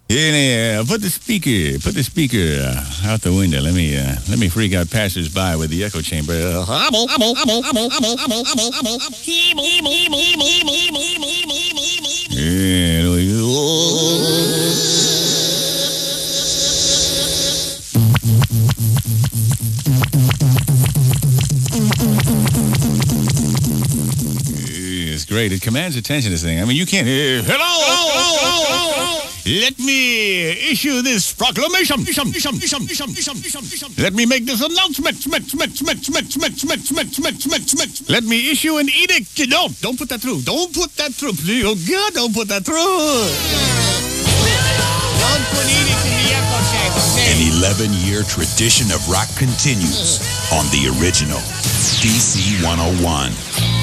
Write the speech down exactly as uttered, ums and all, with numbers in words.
Yeah, put the speaker, put the speaker uh, out the window. Let me, uh, let me freak out passers-by with the echo chamber. Uh, yeah, there we go. It's great. It commands attention, this thing. I mean, you can't... Uh, hello, hello, hello, hello, hello. Let me issue this proclamation. Let me make this announcement. Let me issue an edict. No, don't put that through. Don't put that through. Please. Oh, God, don't put that through. Don't put edict in the echo chamber. An eleven-year tradition of rock continues on the original D C one oh one.